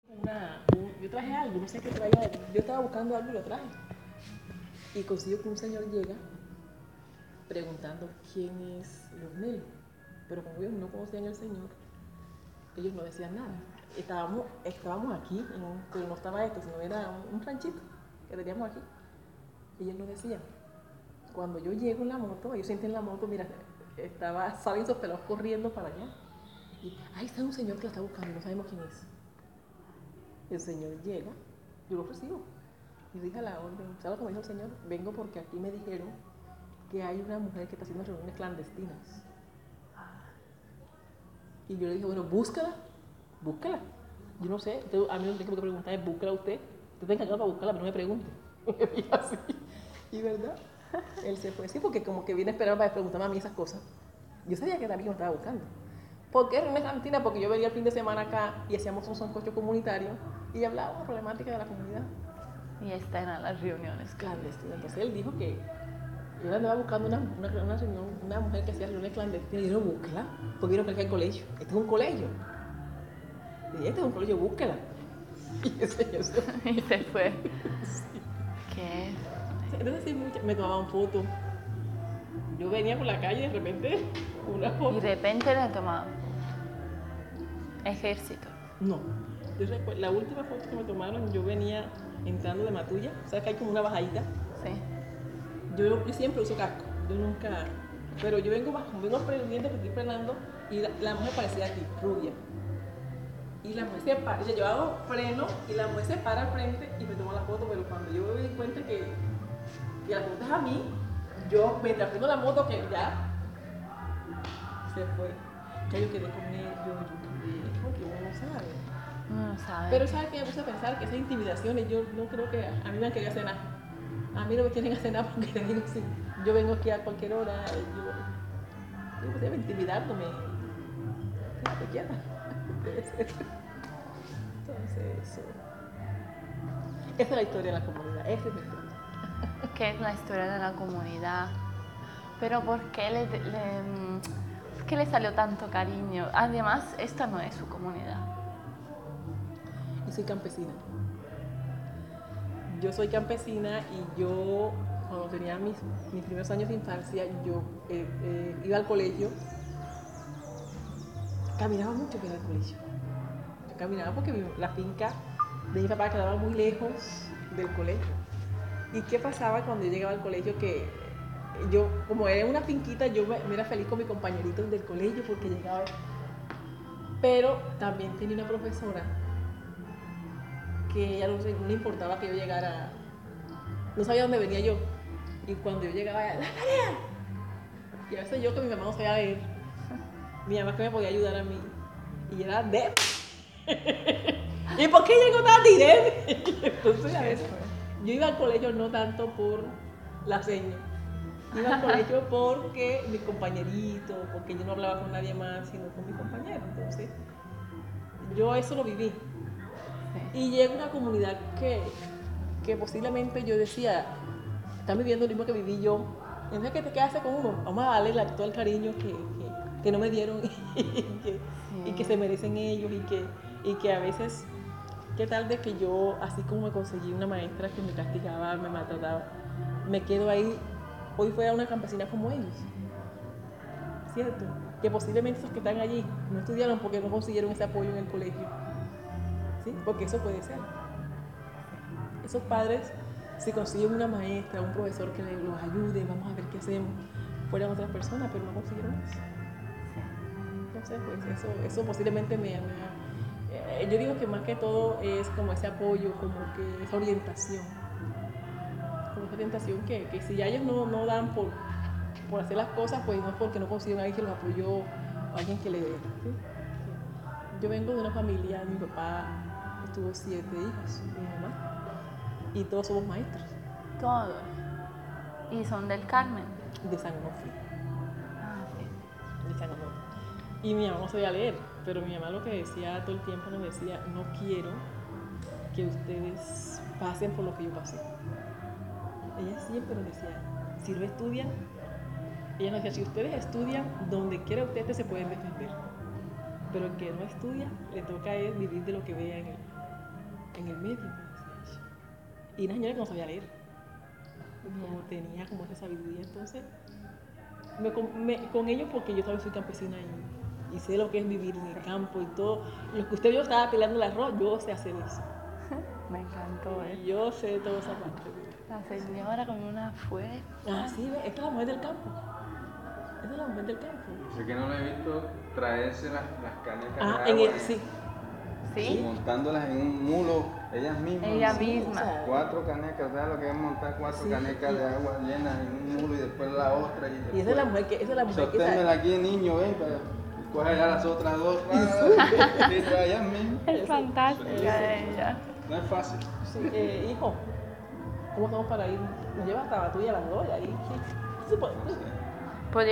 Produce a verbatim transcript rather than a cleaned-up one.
Una, un- yo traje algo, no sé qué traía. Yo estaba buscando algo y lo traje. Y consigo que un señor llega preguntando quién es Leonel. Pero como ellos no conocían al señor, ellos no decían nada. Estábamos, estábamos aquí, en un- pero no estaba esto, sino era un, un ranchito que teníamos aquí. Y ellos no decían. Cuando yo llego en la moto, ellos sienten la moto, mira, estaba, salen esos pelados corriendo para allá. Y ahí está un señor que la está buscando, no sabemos quién es. El señor llega, yo lo recibo. Y dije a la orden, ¿sabes cómo dijo el señor? Vengo porque aquí me dijeron que hay una mujer que está haciendo reuniones clandestinas. Y yo le dije, bueno, búscala, búscala. Yo no sé, a mí no tengo que preguntar, es búscala usted. Usted está encargado para buscarla, pero no me pregunte. Y así. Y verdad, él se fue. Sí, porque como que viene a esperar para preguntarme a mí esas cosas. Yo sabía que era a mí que me estaba buscando. ¿Por qué reuniones clandestinas? Porque yo venía el fin de semana acá y hacíamos un sancocho comunitario y hablábamos de la problemática de la comunidad Y están a las reuniones. clandestinas. Entonces él dijo que yo andaba buscando una, una, una, reunión, una mujer que hacía reuniones clandestinas. Y yo no, búsquela, porque yo no creo que el colegio. Este es un colegio. Y este es un colegio, búsquela. Y ese señor se fue. Y se fue. Sí. ¿Qué? Entonces sí, mucha- me tomaban fotos. Yo venía por la calle y de repente una Y foto. de repente le tomaban ejército. No. Yo recuerdo, la última foto que me tomaron, yo venía entrando de Matulla. ¿Sabes que hay como una bajadita? Sí. Yo, yo siempre uso casco. Yo nunca. Pero yo vengo bajo, vengo aprendiendo, que estoy frenando. Y la, la mujer parecía aquí, rubia. Y la mujer se para, yo hago freno y la mujer se para al frente y me toma la foto, pero cuando yo me di cuenta que, que la foto es a mí, yo mientras prendo la moto que ya se fue. Ya yo quedé con ellos, yo quedé, porque uno no sabe. No sabe. Pero sabes que me puse a pensar que esas intimidaciones, yo no creo que a mí me han querido hacer nada. A mí no me quieren hacer nada porque te digo, si yo vengo aquí a cualquier hora, yo, yo pues, intimidándome. Quédate quieta. Debe ser. Entonces, eso. Esa es la historia de la comunidad, esa es la historia. ¿Qué es la historia de la comunidad? Pero ¿por qué le, le, ¿por qué le salió tanto cariño? Además, esta no es su comunidad. Y soy campesina. Yo soy campesina y yo, cuando tenía mis, mis primeros años de infancia, yo eh, eh, iba al colegio, caminaba mucho para ir al colegio. Yo caminaba porque mi- la finca de mi papá quedaba muy lejos del colegio. ¿Y qué pasaba cuando yo llegaba al colegio? Que yo, como era una finquita, yo me, me era feliz con mis compañeritos del colegio porque llegaba. Pero también tenía una profesora que ella no, no le importaba que yo llegara, no sabía dónde venía yo. Y cuando yo llegaba, ella, ¡la tarea! Y a veces yo que mi mamá no sabía leer, mi mamá que me podía ayudar a mí. Y era de. ¿Y por qué llegó tan directo? Entonces a veces yo iba al colegio no tanto por la seña. Iba al colegio porque mis compañeritos, porque yo no hablaba con nadie más, sino con mis compañeros. Entonces, yo eso lo viví. Sí. Y llega una comunidad que, que posiblemente yo decía, están viviendo lo mismo que viví yo. Entonces, ¿qué te qué hace con uno? Vamos a darle la, todo el cariño que, que, que no me dieron y que, y que se merecen ellos y que, y que a veces, qué tal de que yo, así como me conseguí una maestra que me castigaba, me maltrataba, me quedo ahí, hoy fuera una campesina como ellos. ¿Cierto? Que posiblemente esos que están allí no estudiaron porque no consiguieron ese apoyo en el colegio. ¿Sí? Porque eso puede ser. Esos padres, si consiguen una maestra, un profesor que los ayude, vamos a ver qué hacemos, fueran otras personas, pero no consiguieron eso. Entonces, pues eso, eso posiblemente me, me eh, yo digo que más que todo es como ese apoyo, como que esa orientación. Como esa orientación que, que si ya ellos no, no dan por, por hacer las cosas, pues no es porque no consiguen a alguien que los apoyó o alguien que le dé. ¿Sí? Yo vengo de una familia, mi papá tuvo siete hijos, mi mamá, y todos somos maestros. Todos. ¿Y son del Carmen? De San Onofre. Ah, sí. De San Onofre. Y mi mamá no sabía leer, pero mi mamá lo que decía todo el tiempo nos decía, no quiero que ustedes pasen por lo que yo pasé. Ella siempre nos decía, si no estudian, ella nos decía, si ustedes estudian, donde quiera ustedes se pueden defender. pero el que no estudia le toca es vivir de lo que vea en el, en el medio. Pues, decía yo. Y una señora que no sabía leer, como tenía como esa sabiduría, entonces me, con- me- con ellos porque yo también soy campesina y, y sé lo que es vivir en el campo y todo. Lo que usted vio estaba pelando el arroz, yo sé hacer eso. Me encantó, ¿eh? Y yo sé toda esa parte. La señora con una fuerza. Ah, sí, ve, esta es la mujer del campo. Esta es la mujer del campo. Sé que no lo he visto traerse las, las canecas Ah, de en agua. el, sí. ¿Sí? Montándolas en un mulo, ellas mismas. Ella ¿no? misma. o sea, Cuatro canecas, ¿sabes lo que es montar cuatro Sí, canecas y- de agua llenas en un mulo y después la otra? Y, Y después, esa es la mujer que, esa es la mujer que sosténmela sabe. aquí, niño, ven, para y coge ya las otras dos. ah, Y trae ellas mismas. Es fantástica ella. No es fácil. Sí, eh, hijo, ¿cómo estamos para ir? Nos lleva hasta la tuya a las dos y ahí. ¿qué? ¿Qué se puede? No sé.